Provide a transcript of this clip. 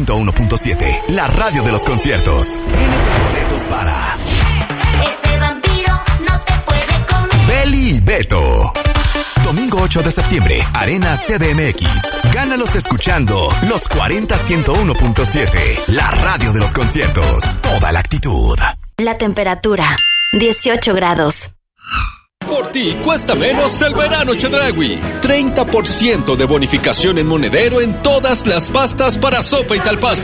101.7, la radio de los conciertos. Tienes boletos para Ese vampiro no te puede comer. Beli y Beto. Domingo 8 de septiembre, Arena CDMX. Gánalos escuchando los 40-101.7, la radio de los conciertos. Toda la actitud. La temperatura, 18 grados. Por ti cuesta menos el verano Chedraui. 30% de bonificación en monedero en todas las pastas para sopa y talpasta.